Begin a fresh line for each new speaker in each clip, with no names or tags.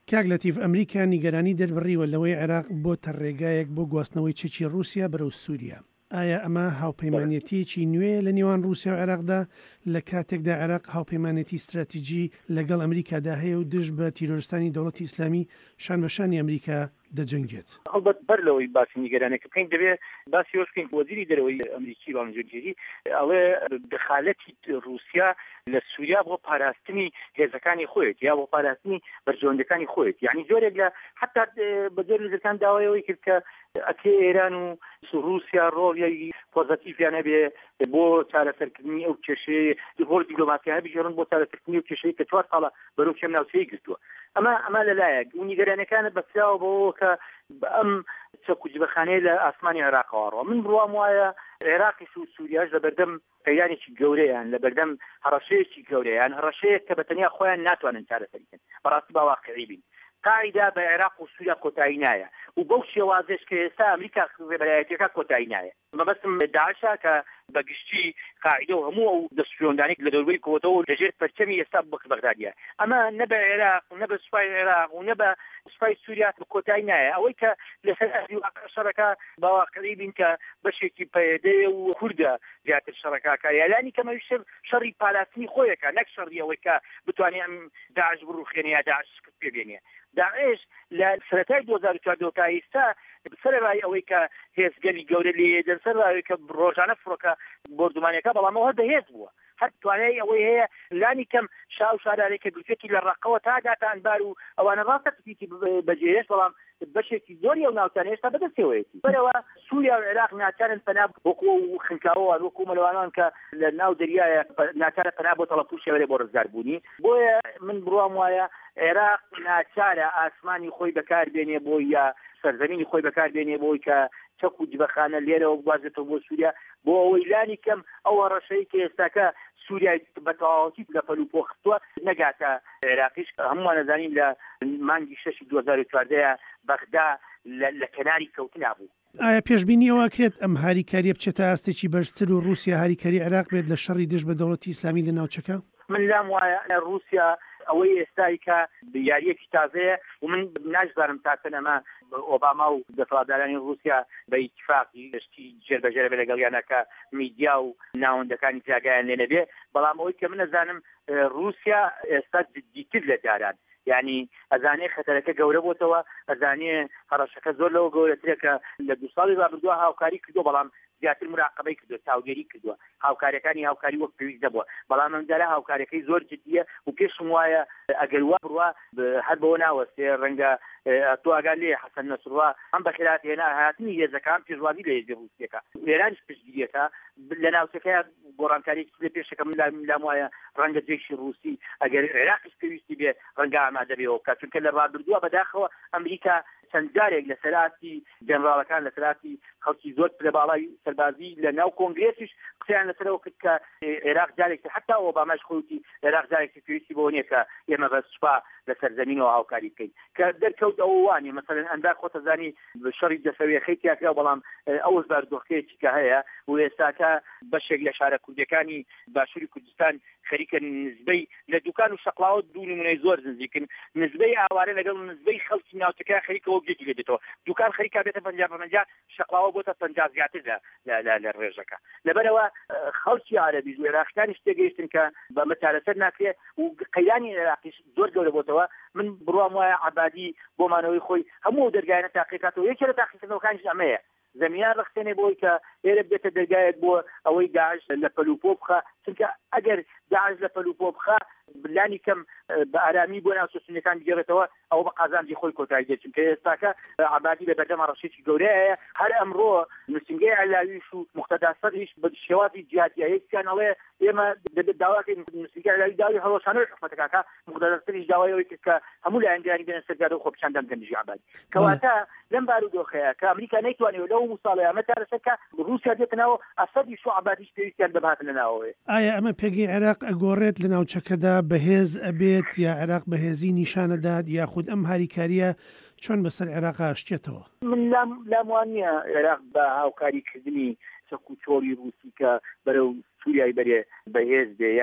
کاک لەتیف ئەمریکا نیگەرانی دەربڕیوە لەوەی عێراق بۆتە ڕێگایەک بۆ گواستنەوەی چەکی رووسیا بەرەو سووریا. ئایا ئەمە هاوپەیمانێتیەکی نوێ لە نێوان رووسیا و عێراقدا لە کاتێکدا عێراق هاوپەیمانێتی استراتیژی لەگەڵ ئەمریکادا هەیە و دژ بە تیرۆریستانی دەوڵەتی ئیسلامی شان بەشانی ئەمریکا دەجەنگێت؟
هەڵبەت بەر لەوەی باسی نیگەرانەکە بکەین دەبێت باسی ئەوش بکەین وەزیری دەرەوەی ئەمریکی باڵنجێری ئەوێ دخالەتی رووسیا لە سووریا بۆ پاراستنی هێزەکانی خۆیت یا بۆ پاراستنی بەرژەوەندەکانی خۆیت، یعنی زۆرێک لە حتا بە زۆر لەکان داوایەوەی کرد کە ئەکێ ئێران و رووسیا ڕۆڵی پۆزتیڤیان هەبێ بۆ چارەسەرکردنی ئەو کێشەیە ڕۆڵ دیپلۆماسیانە بژێڕن بۆ چارەسەرکردنی ئەو کێشەیە کە 4 ساڵە بەرەو کێم ناوچەیە گرتووە. ئەمە لەلایەک و نیگەرانەکانە بەسراوە بەوە کە ئەم چەکوجبەخانەیە لە ئاسمانی عێراقەوە ڕۆ من بڕوام وایە عێراقیش و سووریاش لە بەردەم پەیدانێکی گەورەیان لە بەردەم هەڕەشەیەکی گەورەیان هەڕەشەیە کە بەتەنیا خۆیان ناتوانن چارەسەریکەن بەڕاستی باواقعی بین. قاعدە بە عێراق و سووریا کۆتایی نایە و بەو شێوازش کە ئێستا ئەمریکا ڕێبەرایەتیەکە کۆتایی نایە. مەبەستم داعشە کە بەگشتی قاعدە و هەموو ئەو دەستپێوەندانێک لە دەوروبەری کۆتەوە لەژێر پەرچەمی ئێستا بەغدادیە. ئەمە نە بە عێراق و نە بە سوپای عێراق و نە بە سوپای سووریا کۆتایی نایە. ئەوەی کە لەسەر شەڕەکە باواقعی بین کە بەشێکی پەیدەیە و کوردە زیاتر شەڕەکەکە یالانی کەمەوی شەڕی پالاستنی خۆیەکە نەک شەڕی ئەوەی کە بتوانێت ئەم داعش بڕوخێنێ یا داعش شکست پێبێنێ. داعش لە سەرەتای 2014 تا ئێستا سەرەڕای ئەوەی کە هێزگەلی گەورە لێ دەسەرڕاوی کە ڕۆژانە فڕۆکە بردومانەکە بەڵامەوە بەهێز بووە هەر توانای ئەوەی هەیە لانی کەم شاو شارارێکە گوچێکی لە ڕقەوە تا داتانبار و ئەوانە ڕاستە پێکی بەجێهێش بەڵام بەشێکی زۆری ئەو ناوچانە هێشتا بەدەستێوەیەتی بەرەوە سووریا و عێراق ناچارن پەنا وەکو خنکاوە وەکو مەلەوانان کە لە ناو دەریایە ناچارە پەنا بۆ تەڵەپوشێوەرێ بۆ ڕزگاربوونی. بۆیە من بڕوام وایە عێراق ناچارە ئاسمانی خۆی بەکاربێنێ بۆ یا سەرزەمینی خۆی بەکاربێنێ بۆی کە چەک و جبەخانە لێرەوە بگوازێتەوە بۆ سووریا بۆ ئەوەی لانی کەم ئەوە ڕەشەی کە ئێستاکە سووریای بەتەواوەتی لە پەلوپۆ خستووە نەگاتە عێراقیش هەمووان نەزانین لە مانگی 6 2014 بەغدا لە کەناری کەوتنا بوو.
ئایا پێشبینی ئەوە کرێت ئەم هاریکاریە بچێتە ئاستێکی بەرزتر و رووسیا هاریکاری عێراق بێت لە شەڕی دژ بە دەوڵەتی ئیسلامی لە ناوچەکە؟
من لام وایە رووسیا ئەوەی ئێستایی کە یاریەکی تازەیە و من ناجبارم تاکەنەمە ئۆباما و دەسەڵاتدارانی رووسیا بە ئیتفاقی گشتی جێربەجێرە بێ لەگەڵیانەکە میدیا و ناوەندەکانی جاگایان لێ نەبێ بەڵام ئەوەی کە من ئەزانم رووسیا ئێستا جددیتر لە جاران یعنی ئەزانێ خەتەرەکە گەورە بۆتەوە ئەزانێ هەڕەشەکە زۆر لەوە گەورەترێکە لە 2 ساڵی ڕابردووە هاوکاری کردو بەڵام زیاتر مراقبەی کردو تاوگەری کردووە هاوکاریەکانی هاوکاری وەک پێویست دەبووە بەڵام ئەمجارە هاوکاریەکەی زۆر جدیە و پێشم وایە ئەگەر وا بڕوا هەر بەوە ناوەستێ ڕەنگە تۆ ئاگال لێ حەسەن نەسڕوا ئەم بەخێرات هێنا هاتنی هێزەکان پێشوازی لە هێزی رووسیەکە ئێرانیش پشتگیریەکە لە ناوچەکەیە گۆڕانکاریی لە پێشەکە لام وایە ڕەنگە جێشی رووسی ئەگەر عێراقیش پێویستی بێ ڕەنگە ئامادە بێەوە بکات چونکە لە ڕابردووە بەداخەوە ئەمریکا چەند جارێک لە سەراتی جەنرالەکان لە سەراتی خەڵکی زۆر لە باڵای سەربازی لە ناو کۆنگرێسیش قسەیان لەسەرەوە کرد کە عێراق جارێکی حتا ئۆباماش خۆتی عێراق جارێکی پێویستی بۆ نییە کە ئێمە بە سوپا لە سەرزەمینەوە هاوکاری بکەین کە دەرکەوت ئەوە وانێ مەسەلەن ئەندار خۆتەزانی شەڕی دەسەوێخەی تیاکرا بەڵام ئەوەش باردۆخەیەکی کە هەیە و ئێستاکە بەشێک لە شارە کوردەکانی باشووری کوردستان خەریکە نسبەی لە دوکان و شەقڵاوە دوو نمونەی زۆر نزیکن نسبەی ئاوارە لەگەڵ نسبەی خەڵکی ناوچەکە خەریکەوە بێتی لێدێتەوە دوکان خەریکا بێتە 50 شەقڵاوە بۆتە 50 زیاتر لە ڕێژەکە لەبەرەوە خەڵکی عەرەبی و عێراقیانی شتێگەیشتن کە بەمە چارەسەر ناکرێ و قەیانی عێراقیش زۆر گەورە بۆتەوە من بڕوام وایە عەبادی بۆمانەوەی خۆی هەموو دەرگایانە تاقیقاتەوە یەکێ لە تاقیقکردنەوەکانیش ئەمەیە زەمینیان ڕخسێنێ بۆی کە ئێرە بێتە دەرگایەک بۆ ئەوەی داعش لە پەلوپۆ بخە چونکە ئەگەر داعش لە پەلوپۆ بخە بلانی کەم بە ئارامی بۆ ناو سوسنەکان بگەڕێتەوە ئەو بە قازانجی خۆی کۆتایی دێت چونکە ئێستاکە عەبادی لە بەردەم ڕەشێکی گەورەیە هەر ئەمڕۆ نووسنگەی عەلاویش و موقتەدا سەدریش بە شێوازی جیهادیەکیان ئەڵێ ئێمە داواکەین نووسنگەی عەلاوی داوای هەڵەشانەوەی حکومەتەکە موقتەدا سەدریش داوایەوەی کرد کە هەموو لایەنگەکانی بێنە سەرگاد و خۆپیشاندان گەنجی عەبادی کەواتە لەم بارودۆخەیە کە ئەمریکا نەیتوانێت لەو موساڵەیە ئەمە چارەسەرکە رووسیا دێتنەوە ئەسەدی شو عەبادیش پێویستیان بەبهاتن لەناوەوەیە.
ئایا ئەمە پێگەی عێراق ئەگۆڕێت لە ناوچەکەدا بەهێز ئەبێت یا عێراق بەهێزی نیشانەدات یاخود ئەم هاریکاریە چۆن بەسەر عێراق ئاشتێتەوە؟
من لام وانە عێراق بە هاوکاریکردنی چەک و چۆڵی رووسی کە بەرەو سووریای بەرێ بەهێز بێ یان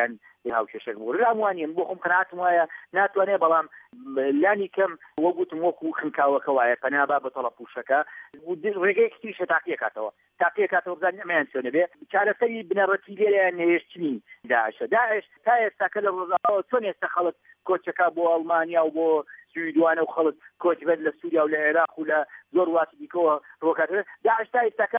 هاوکێشێک بوو ڕاموانیم بۆ خۆم قەناعەتم وایە ناتوانێت بەڵام لانی کەم وەگوتم وەکو خنکاوەکە وایە پەنابا بە تەڵە پوشەکە ڕێگەیەکی تریشە تاقیەکاتەوە بزانین ئەمەیان چۆنە بێ چارەسەری بنەڕەتی لێرەیان نێشتنی داعشە داعش تا ئێستاکە لە ڕۆژاوە چۆن ئێستا خەڵک کۆچەکە بۆ ئەڵمانیا و بۆ سویدوانە و خەڵک کۆچبەت لە سووریا و لە عێراق و لە زۆر وڵاتی دیکەوە ڕۆکاتەوە داعش تا ئێستاکە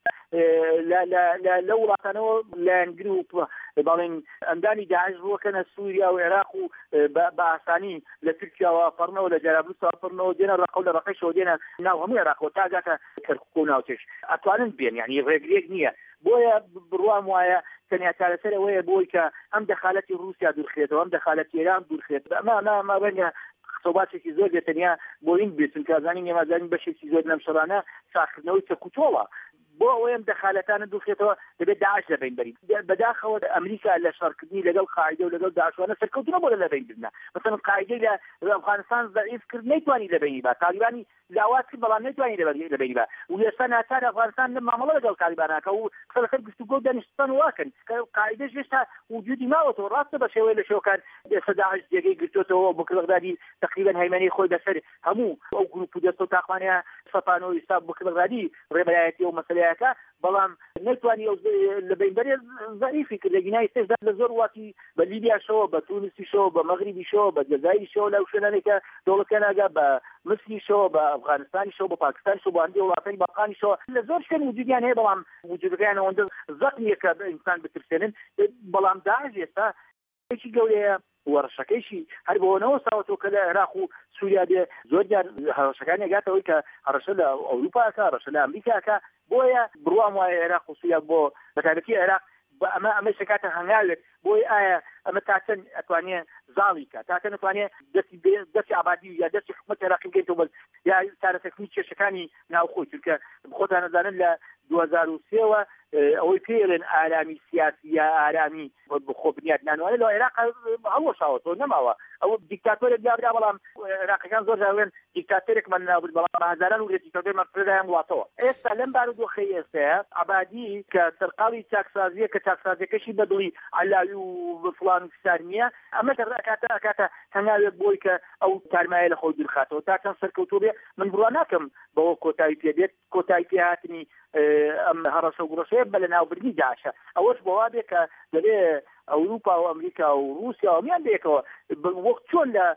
لە وڵاتانەوە لایەنگر و بەڵێن ئەندانی داعش ڕۆکەنە سووریا و عێراق و بە ئاسانی لە تورکیاوە فەڕنەوە لە جەرابلوسەوە فەڕنەوە دێنە ڕقە و لە ڕقەیشەوە دێنە ناو هەموو عێراقەوە تا گاتە کەرکووک و ناوچەش ئەتوانن بێن یعنی ڕێگرێک نییە بۆیە بڕوام وایە تەنیا چارەسەر ئەوەیە بۆی کە ئەم دەخالەتی رووسیا دوورخێتەوە ئەم دەخالەتی ئێران دوورخێت ئەمە بەنگە قسەباتێکی زۆر دێتەنیا بۆین بێتن کازانی نێمازانی بەشێکی زۆر لەم شەڕانە ساختنەوەی چەکوتۆڵە بۆ ئەوەم دەخالەتانە دوورخێتەوە دەبێت داعش لەبین بەری بەداخەوە ئەمریکا لە شەڕکردنی لەگەڵ قاعدە و لەگەڵ داعشوانە سەرکەوتنە بۆ لەبین بردنە مثلا قاعدەی لە ئەفغانستان ضعیف کرد نەیتوانی لەبینی با تالیبانی لاوات کرد بەڵام نەیتوانی لەبینی با و ئێستا ناچار ئەفغانستان لە مامەڵە لەگەڵ تالیبانەکە و خەڵک گفتوگۆ دانیشتن واکەن قاعدەش هێشتا وجودی ماوەتەوە ڕاستە بە شێوەیە لە شێوەکان ئێستا داعش جێگەی گرتوتەوە بۆ بەغدادی تقریبا هەیمەنی خۆی بەسەر هەموو ئەو گروپ و دەست و تاقوانەیە سەپانەوە ئیساب بۆ بەغدادی ڕێبەرایەتی و مەسەلەیەکە بەڵام نەیتوانی لەبین بەرێ ضعیفی کرد لەگینای سێدا لە زۆر واتی بە لیبیاشەوە بە تونسیشەوە بە مەغریبیشەوە بە جەزایریشەوە لەو شوێنانێکە دەوڵەتەکە ناگا بە مسریشەوە بە ئەفغانستانیشەوە بە پاکستانیشەوە بە هەندێک وڵاتانی باقانیشەوە لە زۆر شوێن وجودیان هەیە بەڵام وجودەکەیان ئەوەندە زەق نییە کە ئینسان بترسێنن بەڵام داعش ئێستا ێکی گەورەیە وەڕشەکەیشی هەر بۆنەوە ساوەتەوە کە لە عێراق و سووریا دێ زۆر جار هەڕەشەکانی گاتەوەی کە هەڕەشە لە ئەوروپاکە هەڕەشە لە ئەمریکاکە بۆیە بڕوام وایە عێراق و سووریا بۆ بەتایبەتی عێراق ئەمە شکاتە هەنگاوێت بۆی ئایا ئەمە تاچەند ئەتوانێ زاڵی کە تاکە نتوانێت دەستی ئابادی یا دەستی حکومەت عێراقی بگەیتەوە بەس یا چارەسەرکردنی کێشەکانی ناوخۆی چونکە خۆتان نەزانن لە 2003ەوە ئەوەی پێڵێن ئارامی سیاسی یا ئارامی بخۆ بنیاد نانوانێت لە عێراق هەڵوەشاوەتەوە نەماوە ئەو دیکتاتۆرێک بابرا بەڵام عێراقیەکان زۆر جاوێن دیکتاتۆرێکمان نابوت بەڵام هەزاران و دیکتاتۆرێکمان پرێدایان وڵاتەوە ئێستا لەم بارودۆخەی ئێستاە عەبادی کە سەرقاڵی چاکسازیە کە چاکسازیەکەشی بەدڵی عەلاوی و فڵان و فسار نییە ئەمە ئەکاتە هەنگاوێک بۆی کە ئەو تارمایە لە خۆی دوورخاتەوە تا چەند سەرکەوتوو بێ من بڕوا ناکەم بەوە کۆتایی پێدێت کۆتایی پێهاتنی ئەم هەڕەشە و گڕەشەیە بە لە ناوبردنی داعشە ئەوەش بەوا بێ کە دەبێ ئەوروپا و ئەمریکا و رووسیا ومیان بێکەوە وەک چۆن لە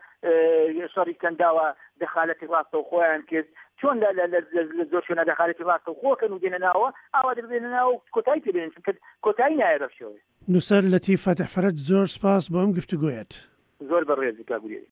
شەڕی کەنداوە دەخالەتی ڕاستە و خۆیان کرد چۆن لە زۆر شوێنە دەخالەتی ڕاستە و خۆکەن و دێنە ناوە ئاوا دەبێنە ناو کۆتایی پێبێنن چونکە کۆتایی نایە بەشەوەی
نووسەر لەتیف فاتح فەرەج زۆر سپاس بۆ ئەم گفتوگۆیەت
زۆر بەڕێزی کاگوێری